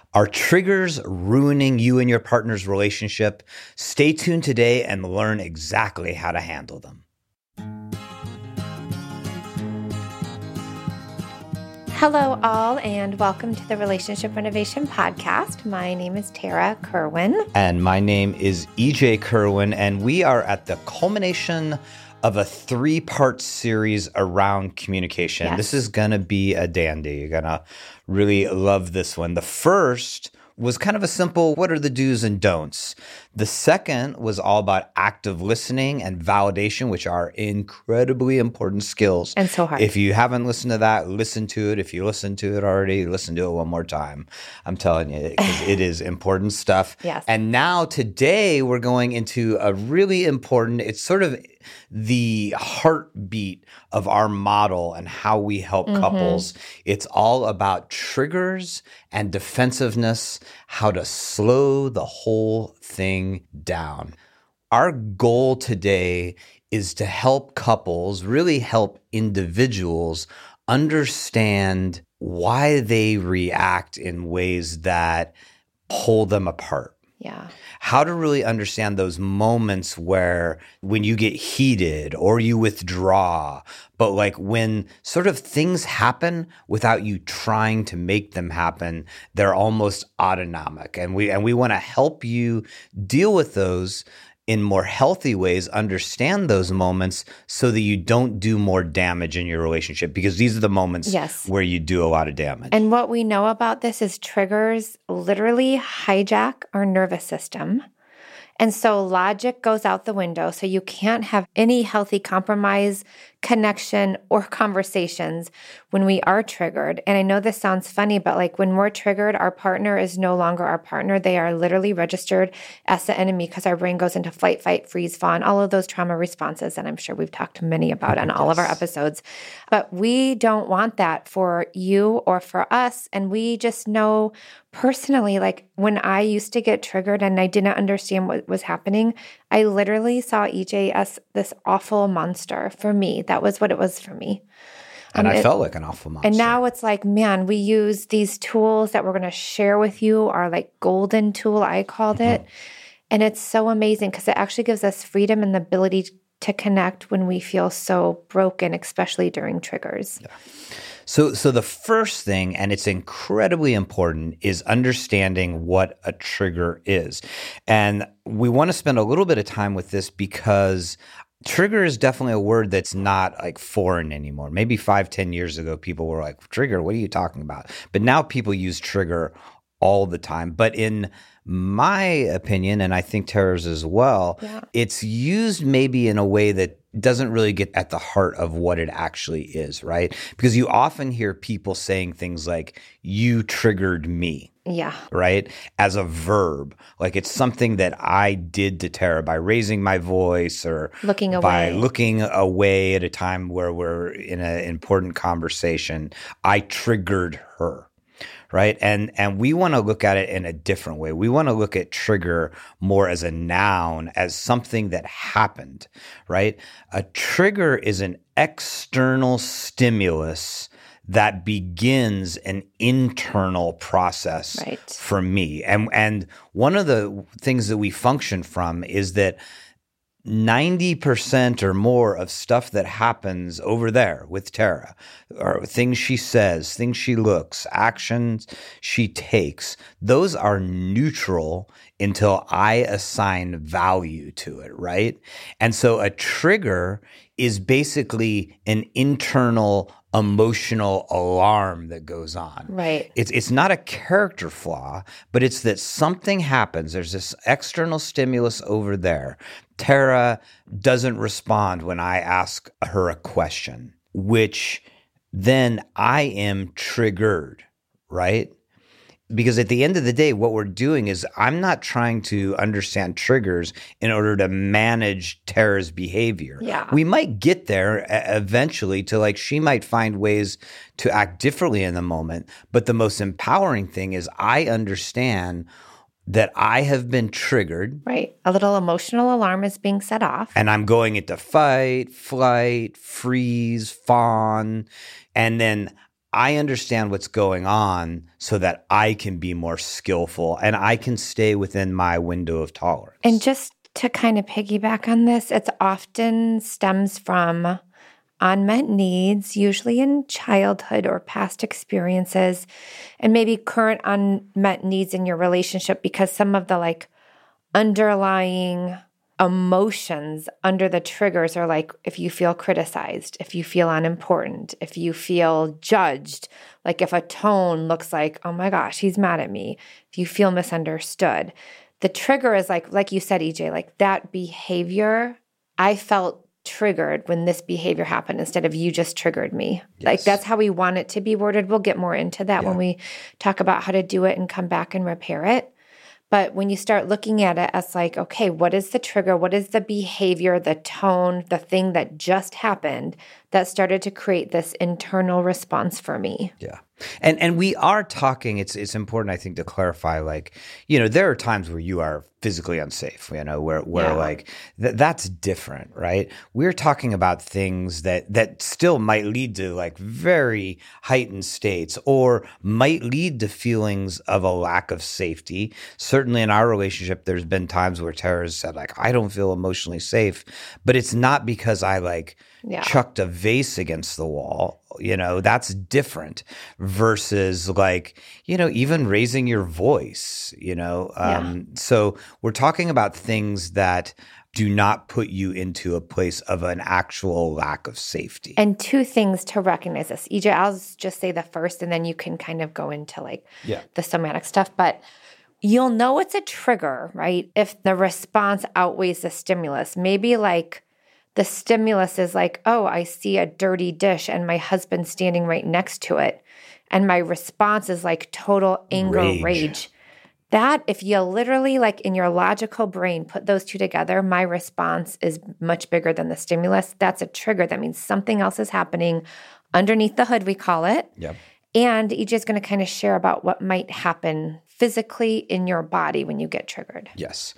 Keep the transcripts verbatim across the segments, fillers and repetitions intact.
Are triggers ruining you and your partner's relationship? Stay tuned today and learn exactly how to handle them. Hello, all, and welcome to the Relationship Renovation Podcast. My name is Tara Kerwin. And my name is E J Kerwin, and we are at the culmination of a three-part series around communication. Yes. This is going to be a dandy. You're going to really love this one. The first was kind of a simple, what are the do's and don'ts? The second was all about active listening and validation, which are incredibly important skills. And so hard. If you haven't listened to that, listen to it. If you listened to it already, listen to it one more time. I'm telling you, because it is important stuff. Yes. And now today we're going into a really important, it's sort of the heartbeat of our model and how we help Mm-hmm. couples. It's all about triggers and defensiveness, how to slow the whole thing down. Our goal today is to help couples, really help individuals understand why they react in ways that pull them apart. Yeah. How to really understand those moments where when you get heated or you withdraw, but like when sort of things happen without you trying to make them happen, they're almost autonomic. And we and we want to help you deal with those in more healthy ways, understand those moments so that you don't do more damage in your relationship, because these are the moments Yes. where you do a lot of damage. And what we know about this is triggers literally hijack our nervous system. And so logic goes out the window. So you can't have any healthy compromise, connection, or conversations when we are triggered. And I know this sounds funny, but like when we're triggered, our partner is no longer our partner. They are literally registered as the enemy because our brain goes into flight, fight, freeze, fawn, all of those trauma responses. And I'm sure we've talked to many about on all of our episodes. But we don't want that for you or for us. And we just know personally, like when I used to get triggered and I didn't understand what was happening, I literally saw E J as this awful monster for me. That was what it was for me. And Um, I it- felt like an awful monster. And now it's like, man, we use these tools that we're going to share with you, our like golden tool, I called Mm-hmm. it. And it's so amazing because it actually gives us freedom and the ability to connect when we feel so broken, especially during triggers. Yeah. So, so the first thing, and it's incredibly important, is understanding what a trigger is. And we want to spend a little bit of time with this because trigger is definitely a word that's not like foreign anymore. Maybe five, ten years ago, people were like, trigger, what are you talking about? But now people use trigger all the time. But in my opinion, and I think Tara's as well, Yeah. it's used maybe in a way that doesn't really get at the heart of what it actually is, right? Because you often hear people saying things like, you triggered me. Yeah. Right? As a verb. Like it's something that I did to Tara by raising my voice or Looking by away. looking away at a time where we're in an important conversation. I triggered her. Right. And and we want to look at it in a different way. We want to look at trigger more as a noun, as something that happened. Right. A trigger is an external stimulus that begins an internal process Right. for me. And and one of the things that we function from is that ninety percent or more of stuff that happens over there with Tara, or things she says, things she looks, actions she takes, those are neutral until I assign value to it, right? And so a trigger is basically an internal emotional alarm that goes on. Right. It's it's not a character flaw, but it's that something happens. There's this external stimulus over there. Tara doesn't respond when I ask her a question, which then I am triggered, right? Because at the end of the day, what we're doing is I'm not trying to understand triggers in order to manage Tara's behavior. Yeah. We might get there e- eventually to like, she might find ways to act differently in the moment. But the most empowering thing is I understand that I have been triggered. Right. A little emotional alarm is being set off. And I'm going into fight, flight, freeze, fawn. And then I understand what's going on so that I can be more skillful and I can stay within my window of tolerance. And just to kind of piggyback on this, it's often stems from unmet needs, usually in childhood or past experiences, and maybe current unmet needs in your relationship, because some of the like underlying emotions under the triggers are like if you feel criticized, if you feel unimportant, if you feel judged, like if a tone looks like, oh my gosh, he's mad at me, if you feel misunderstood. The trigger is like, like you said, E J, like that behavior, I felt triggered when this behavior happened instead of you just triggered me. Yes. Like that's how we want it to be worded. We'll get more into that yeah. when we talk about how to do it and come back and repair it. But when you start looking at it as like, okay, what is the trigger? What is the behavior, the tone, the thing that just happened that started to create this internal response for me? Yeah. And and we are talking, it's it's important, I think, to clarify, like, you know, there are times where you are physically unsafe, you know, where, where yeah. like, th- that's different, right? We're talking about things that, that still might lead to like very heightened states or might lead to feelings of a lack of safety. Certainly in our relationship, there's been times where Tara has said like, I don't feel emotionally safe, but it's not because I like yeah. chucked a vase against the wall. You know, that's different versus like, you know, even raising your voice, you know. Um, yeah. So we're talking about things that do not put you into a place of an actual lack of safety. And two things to recognize this. E J, I'll just say the first and then you can kind of go into like yeah. the somatic stuff. But you'll know it's a trigger, right? If the response outweighs the stimulus. Maybe like the stimulus is like, oh, I see a dirty dish and my husband's standing right next to it. And my response is like total anger, rage. rage. That, if you literally like in your logical brain put those two together, my response is much bigger than the stimulus. That's a trigger. That means something else is happening underneath the hood, we call it. Yep. And E J is going to kind of share about what might happen physically in your body when you get triggered. Yes.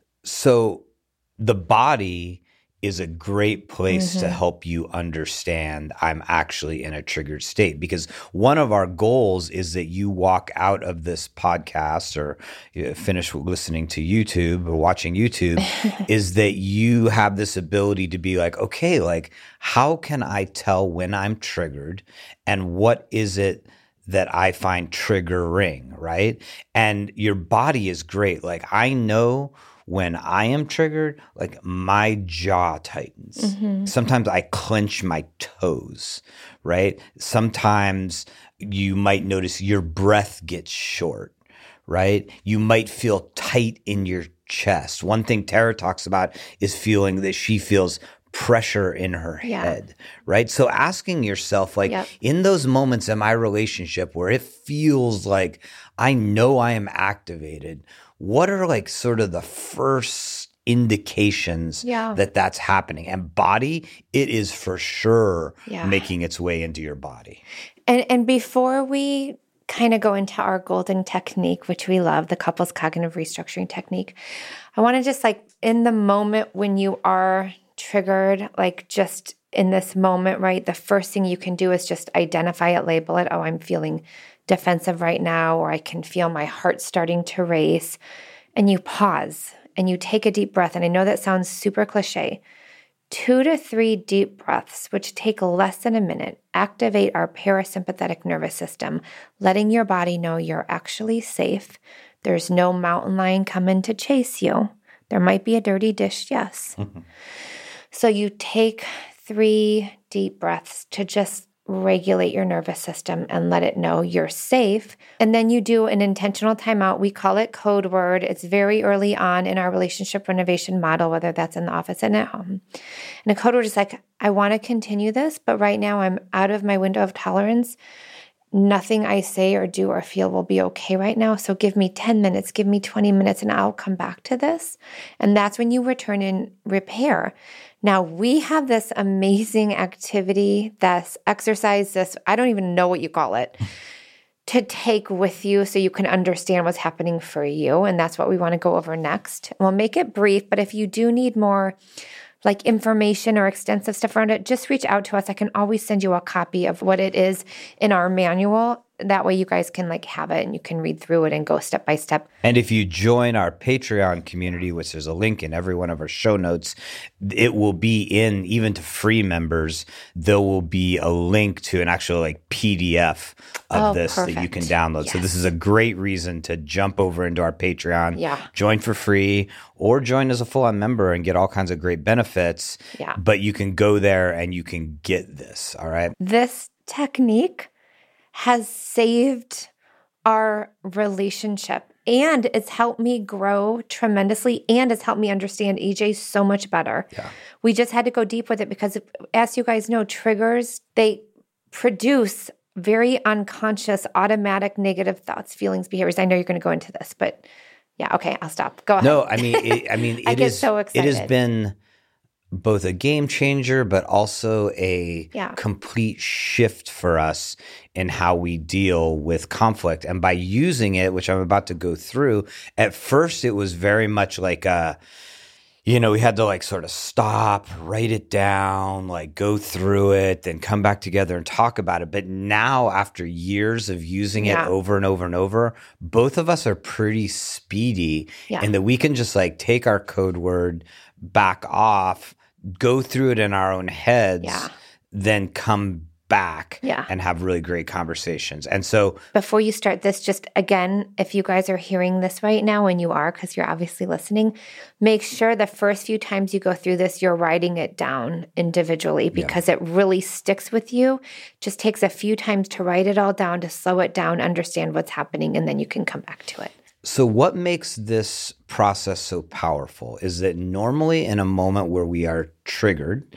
So the body is a great place mm-hmm. to help you understand I'm actually in a triggered state, because one of our goals is that you walk out of this podcast or you finish listening to YouTube or watching YouTube is that you have this ability to be like, okay, like how can I tell when I'm triggered and what is it that I find triggering, right? And your body is great. Like I know when I am triggered, like my jaw tightens. Mm-hmm. Sometimes I clench my toes, right? Sometimes you might notice your breath gets short, right? You might feel tight in your chest. One thing Tara talks about is feeling that she feels pressure in her yeah. head, right? So asking yourself, like yep. in those moments in my relationship where it feels like I know I am activated, what are like sort of the first indications yeah. that that's happening? And body, it is for sure yeah. making its way into your body. And and before we kind of go into our golden technique, which we love, the couples cognitive restructuring technique, I want to just like in the moment when you are triggered, like just in this moment, right? The first thing you can do is just identify it, label it. Oh, I'm feeling defensive right now, or I can feel my heart starting to race. And you pause and you take a deep breath. And I know that sounds super cliche. Two to three deep breaths, which take less than a minute, activate our parasympathetic nervous system, letting your body know you're actually safe. There's no mountain lion coming to chase you. There might be a dirty dish, yes. Mm-hmm. So you take three deep breaths to just regulate your nervous system and let it know you're safe. And then you do an intentional timeout. We call it code word. It's very early on in our relationship renovation model, whether that's in the office and at home. And a code word is like, I want to continue this, but right now I'm out of my window of tolerance. Nothing I say or do or feel will be okay right now. So give me ten minutes, give me twenty minutes, and I'll come back to this. And that's when you return and repair. Now, we have this amazing activity, this exercise, this, I don't even know what you call it, to take with you so you can understand what's happening for you. And that's what we want to go over next. We'll make it brief, but if you do need more like information or extensive stuff around it, just reach out to us. I can always send you a copy of what it is in our manual. That way you guys can like have it and you can read through it and go step by step. And if you join our Patreon community, which there's a link in every one of our show notes, it will be in, even to free members, there will be a link to an actual like P D F of Oh, this perfect. that you can download. So Yes. this is a great reason to jump over into our Patreon, Yeah. join for free, or join as a full-on member and get all kinds of great benefits. Yeah. But you can go there and you can get this, all right? This technique has saved our relationship and it's helped me grow tremendously and it's helped me understand E J so much better. Yeah. We just had to go deep with it because, as you guys know, triggers, they produce very unconscious, automatic negative thoughts, feelings, behaviors. I know you're going to go into this, but yeah, okay, I'll stop. Go ahead. No, I mean, it, I mean, I it get is. so It has excited. been both a game changer, but also a Yeah. complete shift for us in how we deal with conflict. And by using it, which I'm about to go through, at first it was very much like a, you know, we had to like sort of stop, write it down, like go through it, then come back together and talk about it. But now, after years of using it Yeah. over and over and over, both of us are pretty speedy Yeah. in that we can just like take our code word, back off, go through it in our own heads, Yeah. then come back Yeah. and have really great conversations. And so Before you start this, just again, if you guys are hearing this right now, and you are, because you're obviously listening, make sure the first few times you go through this, you're writing it down individually because it really sticks with you. Just takes a few times to write it all down, to slow it down, understand what's happening, and then you can come back to it. So what makes this process so powerful is that normally in a moment where we are triggered,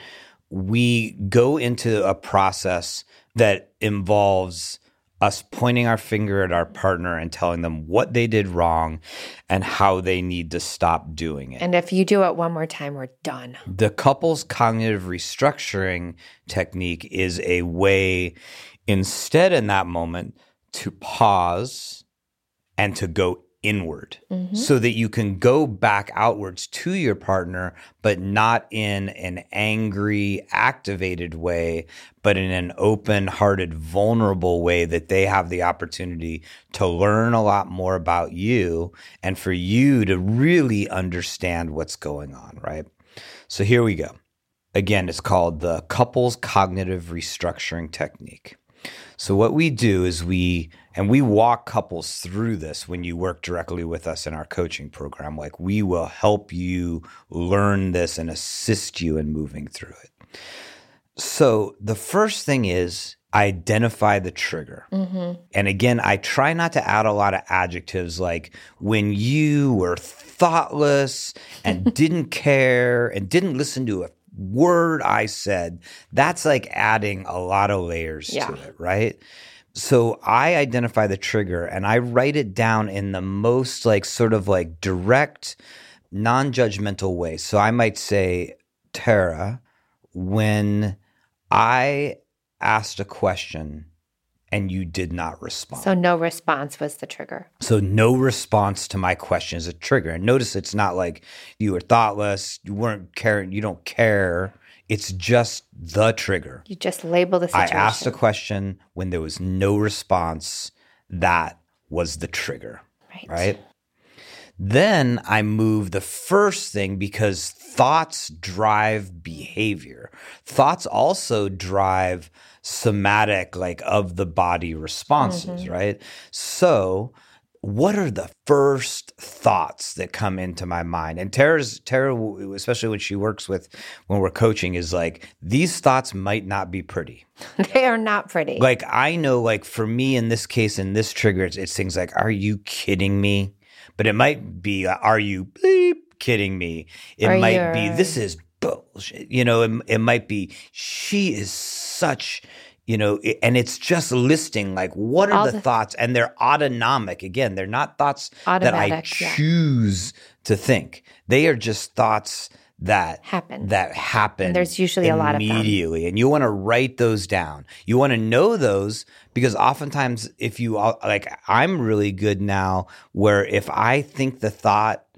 we go into a process that involves us pointing our finger at our partner and telling them what they did wrong and how they need to stop doing it. And if you do it one more time, we're done. The couples cognitive restructuring technique is a way, instead in that moment, to pause and to go inward so that you can go back outwards to your partner, but not in an angry, activated way, but in an open-hearted, vulnerable way that they have the opportunity to learn a lot more about you and for you to really understand what's going on, right? So here we go. Again, it's called the couples cognitive restructuring technique. So what we do is we, and we walk couples through this when you work directly with us in our coaching program. Like we will help you learn this and assist you in moving through it. So the first thing is identify the trigger. Mm-hmm. And again, I try not to add a lot of adjectives like when you were thoughtless and didn't care and didn't listen to a word I said. That's like adding a lot of layers Yeah. to it, right? So I identify the trigger and I write it down in the most like sort of like direct, non-judgmental way. So I might say, Tara, when I asked a question and you did not respond. So no response was the trigger. So no response to my question is a trigger. And notice it's not like you were thoughtless, you weren't caring, you don't care. It's just the trigger. You just label the I situation. asked a question when there was no response. That was the trigger, Right. right? Then I move the first thing because thoughts drive behavior. Thoughts also drive somatic, like of the body responses, Mm-hmm. right? So what are the first thoughts that come into my mind? And Tara's, Tara, especially when she works with, when we're coaching, is like, these thoughts might not be pretty. They are not pretty. Like, I know, like, for me in this case, in this trigger, it's, it's things like, are you kidding me? But it might be, uh, are you bleep kidding me? It Or might you're- be, this is bullshit. You know, it, it might be, she is such, you know, it- and it's just listing like, what are All the, the- thoughts? And they're autonomic. Again, they're not thoughts that I Automatic, yeah. choose to think. They are just thoughts that Happen. that happen. And there's usually a lot of them. immediately, and you want to write those down. You want to know those because oftentimes, if you like, I'm really good now where if I think the thought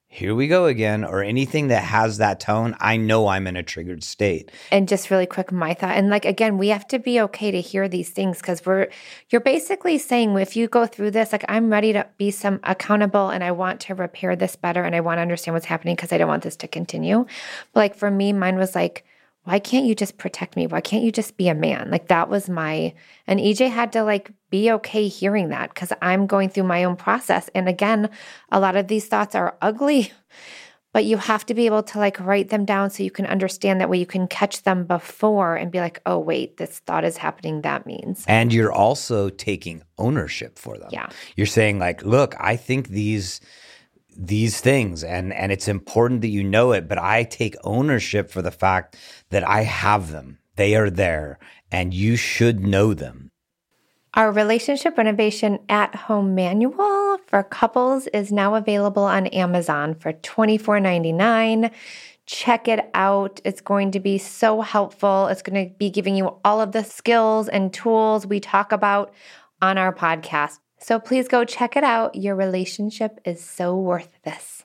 here we go again, or anything that has that tone, I know I'm in a triggered state. And just really quick, my thought, and like, again, we have to be okay to hear these things because we're, you're basically saying, if you go through this, like, I'm ready to be some accountable and I want to repair this better and I want to understand what's happening because I don't want this to continue. But like, for me, mine was like, why can't you just protect me? Why can't you just be a man? Like, that was my, and E J had to like be okay hearing that because I'm going through my own process. And again, a lot of these thoughts are ugly, but you have to be able to like write them down so you can understand, that way you can catch them before and be like, oh, wait, this thought is happening. That means. And you're also taking ownership for them. Yeah. You're saying like, look, I think these these things and and it's important that you know it, but I take ownership for the fact that I have them. They are there and you should know them. Our relationship renovation at-home manual for couples is now available on Amazon for twenty-four ninety-nine. Check it out. It's going to be so helpful. It's going to be giving you all of the skills and tools we talk about on our podcast. So please go check it out. Your relationship is so worth this.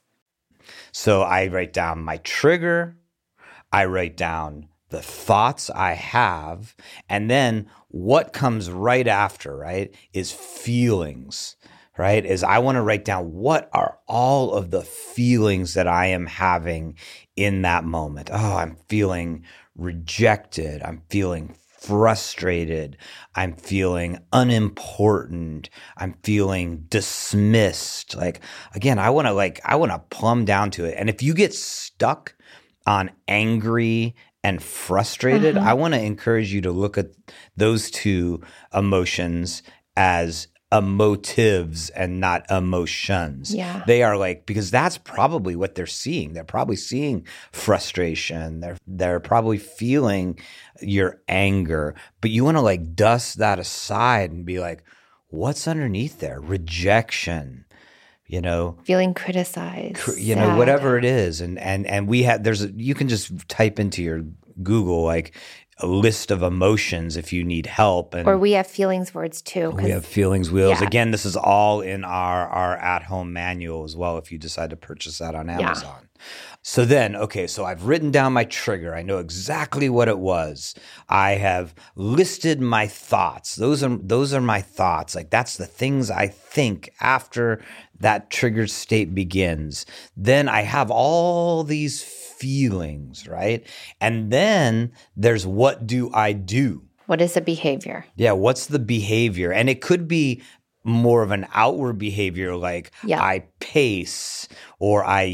So I write down my trigger. I write down the thoughts I have. And then what comes right after, right, is feelings, right? Is I want to write down what are all of the feelings that I am having in that moment. Oh, I'm feeling rejected. I'm feeling frustrated. I'm feeling unimportant. I'm feeling dismissed. Like, again, I want to like, I want to plumb down to it. And if you get stuck on angry and frustrated, uh-huh. I want to encourage you to look at those two emotions as emotives and not emotions. Yeah. They are like, because that's probably what they're seeing. They're probably seeing frustration. They're they're probably feeling your anger. But you want to like dust that aside and be like, what's underneath there? Rejection, you know, feeling criticized, cr- you sad. know, whatever it is. And and and we have there's a, you can just type into your Google like a list of emotions if you need help. And or we have feelings words too. we have feelings wheels. Yeah. Again, this is all in our, our at-home manual as well if you decide to purchase that on Amazon. Yeah. So then, okay, so I've written down my trigger. I know exactly what it was. I have listed my thoughts. Those are those are my thoughts. Like that's the things I think after that triggered state begins. Then I have all these feelings, right? And then there's what do I do? What is the behavior? Yeah, what's the behavior? And it could be more of an outward behavior like yeah. I pace or I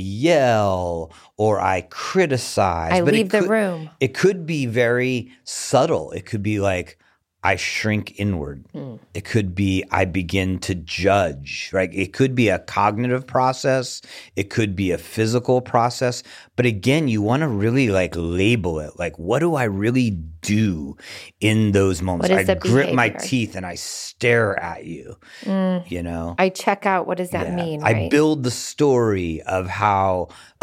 yell or I criticize. I but leave it could, the room. It could be very subtle. It could be like I shrink inward. Mm. It could be I begin to judge, right? It could be a cognitive process. It could be a physical process. But again, you want to really like label it. Like, what do I really do in those moments? What is I the grip behavior? my teeth and I stare at you, mm. you know? I check out. What does that yeah. mean? I right? build the story of how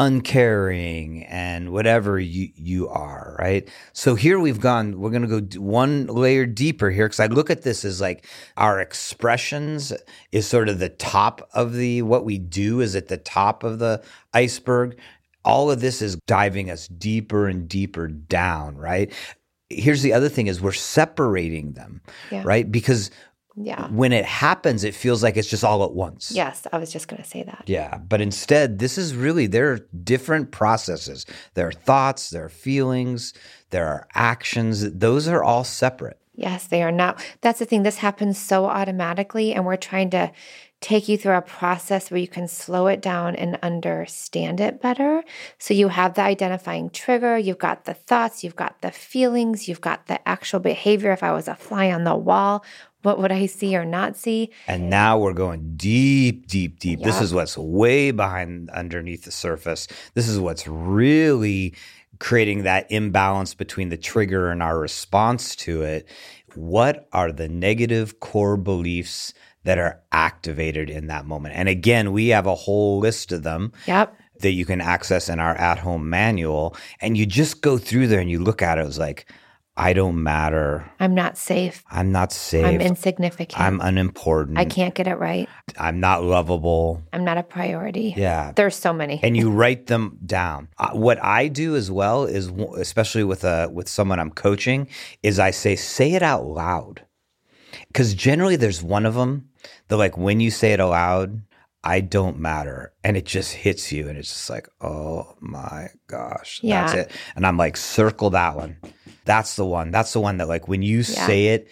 uncaring and whatever you, you are, right? So here we've gone, we're going to go one layer deeper here because I look at this as like our expressions is sort of the top of the, what we do is at the top of the iceberg. All of this is diving us deeper and deeper down, right? Here's the other thing is we're separating them, yeah. right? Because yeah. when it happens, it feels like it's just all at once. Yes, I was just going to say that. Yeah, but instead, this is really, there are different processes. There are thoughts, there are feelings, there are actions. Those are all separate. Yes, they are not. That's the thing. This happens so automatically, and we're trying to take you through a process where you can slow it down and understand it better. So you have the identifying trigger, you've got the thoughts, you've got the feelings, you've got the actual behavior. If I was a fly on the wall, what would I see or not see? And now we're going deep, deep, deep. Yep. This is what's way behind underneath the surface. This is what's really creating that imbalance between the trigger and our response to it. What are the negative core beliefs that are activated in that moment? And again, we have a whole list of them. Yep. That you can access in our at-home manual. And you just go through there and you look at it, it's like, I don't matter. I'm not safe. I'm not safe. I'm insignificant. I'm unimportant. I can't get it right. I'm not lovable. I'm not a priority. Yeah. There's so many. And you write them down. Uh, what I do as well is, especially with a with someone I'm coaching, is I say, say it out loud. Because generally there's one of them that, like, when you say it aloud, I don't matter. And it just hits you. And it's just like, oh my gosh, yeah. that's it. And I'm like, circle that one. That's the one. That's the one that, like, when you yeah. say it,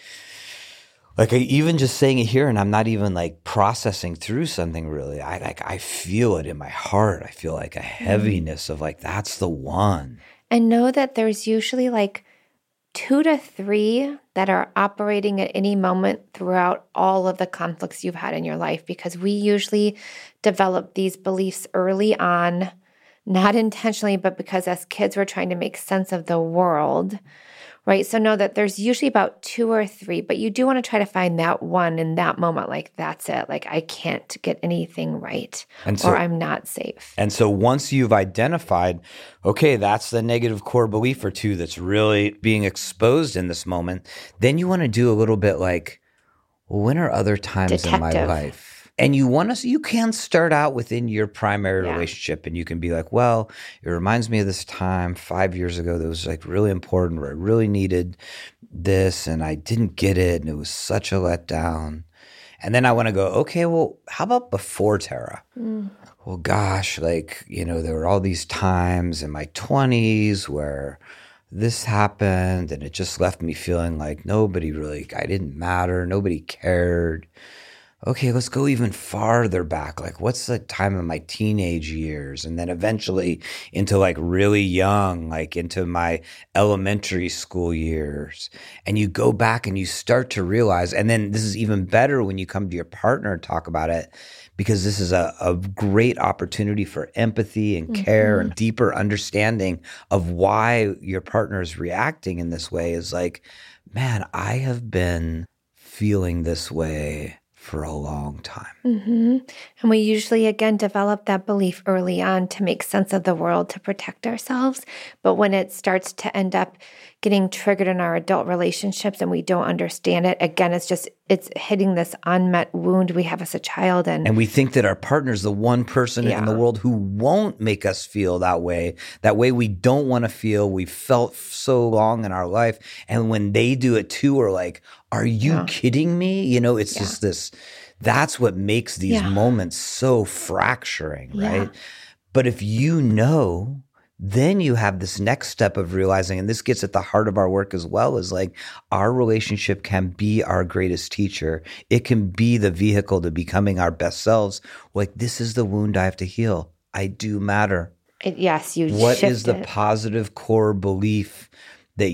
like, I, even just saying it here, and I'm not even like processing through something really. I like, I feel it in my heart. I feel like a heaviness mm. of like, that's the one. And know that there's usually like two to three that are operating at any moment throughout all of the conflicts you've had in your life, because we usually develop these beliefs early on, not intentionally, but because as kids, we're trying to make sense of the world, right? So know that there's usually about two or three, but you do want to try to find that one in that moment, like, that's it. Like, I can't get anything right, and so, or I'm not safe. And so once you've identified, okay, that's the negative core belief or two that's really being exposed in this moment, then you want to do a little bit like, well, when are other times Detective. in my life? And you want to, you can start out within your primary yeah. relationship, and you can be like, well, it reminds me of this time five years ago that was like really important, where I really needed this and I didn't get it, and it was such a letdown. And then I want to go, okay, well, how about before Tara? Mm. Well, gosh, like, you know, there were all these times in my twenties where this happened, and it just left me feeling like nobody really, I didn't matter, nobody cared. Okay, let's go even farther back. Like, what's the time of my teenage years? And then eventually into like really young, like into my elementary school years. And you go back and you start to realize, and then this is even better when you come to your partner and talk about it, because this is a, a great opportunity for empathy and care mm-hmm. and deeper understanding of why your partner is reacting in this way. Is like, man, I have been feeling this way for a long time. Mm-hmm. And we usually, again, develop that belief early on to make sense of the world, to protect ourselves. But when it starts to end up getting triggered in our adult relationships and we don't understand it, again, it's just, it's hitting this unmet wound we have as a child. And and we think that our partner's the one person yeah. in the world who won't make us feel that way, that way we don't want to feel. We've felt so long in our life. And when they do it too, we're like, are you yeah. kidding me? You know, it's yeah. just this, that's what makes these yeah. moments so fracturing, right? Yeah. But if you know, then you have this next step of realizing, and this gets at the heart of our work as well, is like, our relationship can be our greatest teacher. It can be the vehicle to becoming our best selves. Like, this is the wound I have to heal. I do matter. It, yes, you What shift is the it. positive core belief that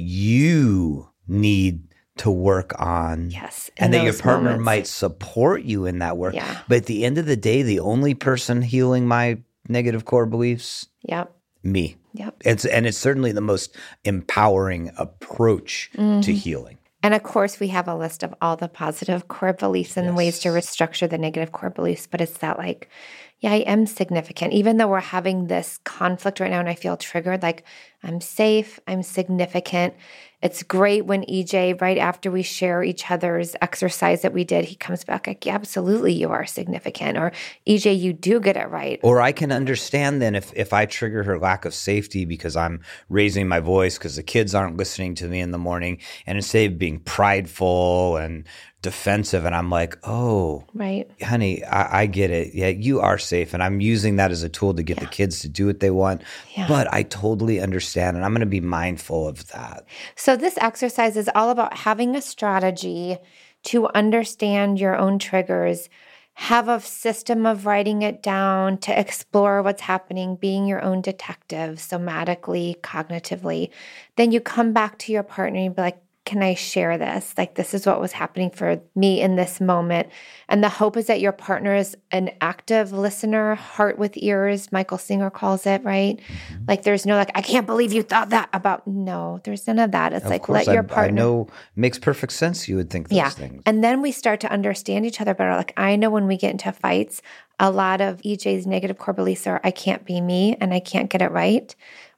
you need to work on? Yes. And that your partner moments. might support you in that work. Yeah. But at the end of the day, the only person healing my negative core beliefs, yep. me. Yep. It's and it's certainly the most empowering approach mm-hmm. to healing. And of course, we have a list of all the positive core beliefs and yes. ways to restructure the negative core beliefs. But it's that like, yeah, I am significant. Even though we're having this conflict right now and I feel triggered, like, I'm safe, I'm significant. It's great when E J, right after we share each other's exercise that we did, he comes back like, yeah, absolutely, you are significant. Or, E J, you do get it right. Or I can understand then if, if I trigger her lack of safety because I'm raising my voice because the kids aren't listening to me in the morning, and instead of being prideful and defensive, and I'm like, oh, right, honey, I, I get it. Yeah, you are safe. And I'm using that as a tool to get yeah. the kids to do what they want. Yeah. But I totally understand, and I'm going to be mindful of that. So this exercise is all about having a strategy to understand your own triggers, have a system of writing it down, to explore what's happening, being your own detective, somatically, cognitively. Then you come back to your partner and you be like, can I share this? Like, this is what was happening for me in this moment. And the hope is that your partner is an active listener, heart with ears, Michael Singer calls it, right? Mm-hmm. Like, there's no like, I can't believe you thought that about, no, there's none of that. It's of like, course, let your I, partner. I know, makes perfect sense. You would think those yeah. things. And then we start to understand each other better. Like, I know when we get into fights, a lot of E J's negative core beliefs are, I can't be me and I can't get it right.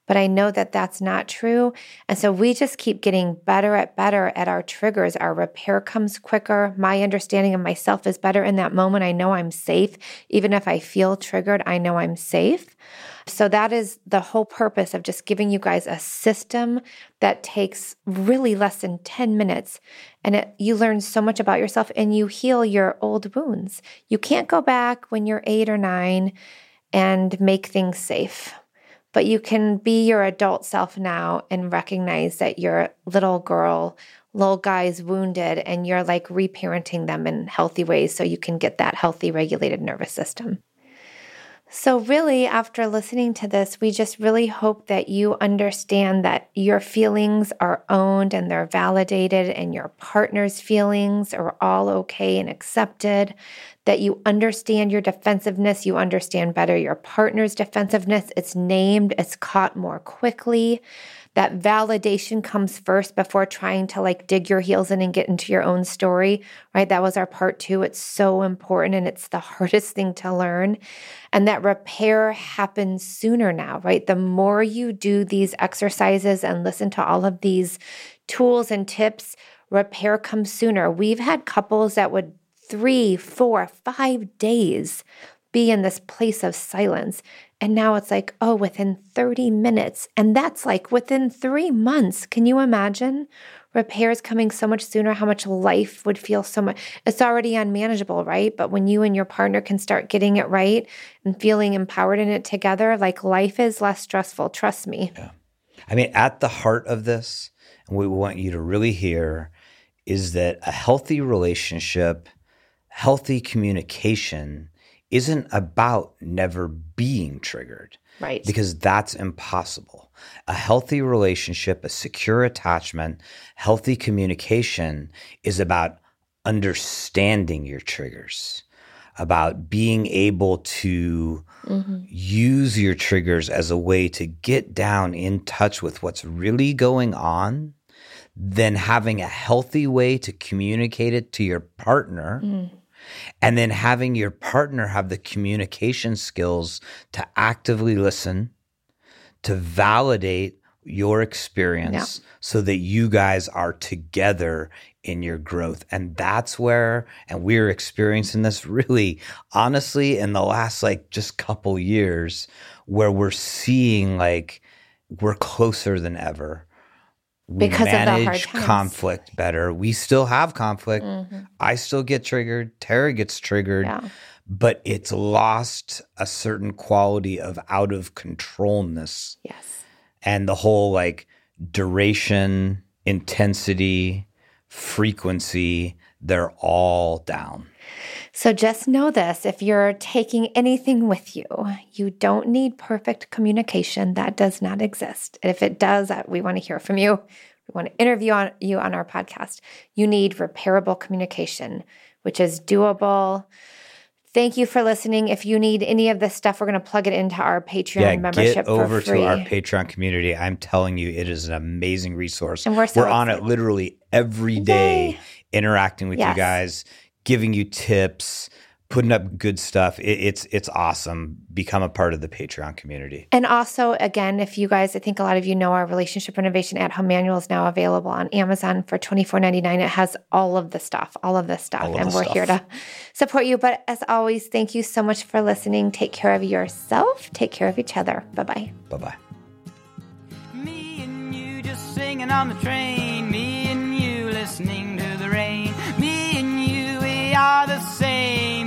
but I know that that's not true. And so we just keep getting better at better at our triggers. Our repair comes quicker. My understanding of myself is better in that moment. I know I'm safe. Even if I feel triggered, I know I'm safe. So that is the whole purpose of just giving you guys a system that takes really less than ten minutes. And it, you learn so much about yourself and you heal your old wounds. You can't go back when you're eight or nine and make things safe. But you can be your adult self now and recognize that your little girl, little guy's wounded and you're like reparenting them in healthy ways so you can get that healthy regulated nervous system. So really, after listening to this, we just really hope that you understand that your feelings are owned and they're validated and your partner's feelings are all okay and accepted, that you understand your defensiveness, you understand better your partner's defensiveness, it's named, it's caught more quickly, that validation comes first before trying to like dig your heels in and get into your own story, right? That was our part two. It's so important and it's the hardest thing to learn. And that repair happens sooner now, right? The more you do these exercises and listen to all of these tools and tips, repair comes sooner. We've had couples that would three, four, five days be in this place of silence. And now it's like, oh, within thirty minutes. And that's like within three months. Can you imagine? Repairs coming so much sooner, how much life would feel so much. It's already unmanageable, right? But when you and your partner can start getting it right and feeling empowered in it together, like life is less stressful. Trust me. Yeah. I mean, at the heart of this, and we want you to really hear, is that a healthy relationship, healthy communication isn't about never being triggered. Right. Because that's impossible. A healthy relationship, a secure attachment, healthy communication is about understanding your triggers, about being able to mm-hmm. use your triggers as a way to get down in touch with what's really going on, then having a healthy way to communicate it to your partner. Mm. And then having your partner have the communication skills to actively listen, to validate your experience yeah. so that you guys are together in your growth. And that's where, and we're experiencing this really honestly in the last like just couple years where we're seeing like we're closer than ever. We because manage of the hard times. Conflict better. We still have conflict. Mm-hmm. I still get triggered. Tara gets triggered. Yeah. But it's lost a certain quality of out of controlness. Yes. And the whole like duration, intensity, frequency, they're all down. So just know this, if you're taking anything with you, you don't need perfect communication. That does not exist. And if it does, we want to hear from you. We want to interview on, you on our podcast. You need repairable communication, which is doable. Thank you for listening. If you need any of this stuff, we're going to plug it into our Patreon yeah, membership get over for free. to our Patreon community. I'm telling you, it is an amazing resource. And we're so we're on it literally every day, Yay. interacting with yes. you guys, giving you tips, putting up good stuff. It, it's it's awesome. Become a part of the Patreon community. And also, again, if you guys, I think a lot of you know our Relationship Renovation at-Home Manual is now available on Amazon for twenty-four ninety-nine. It has all of the stuff, all of this stuff. All of and the we're stuff. here to support you. But as always, thank you so much for listening. Take care of yourself. Take care of each other. Bye-bye. Bye-bye. Me and you just singing on the train. Me and you listening to the rain. Me and you, we are the same.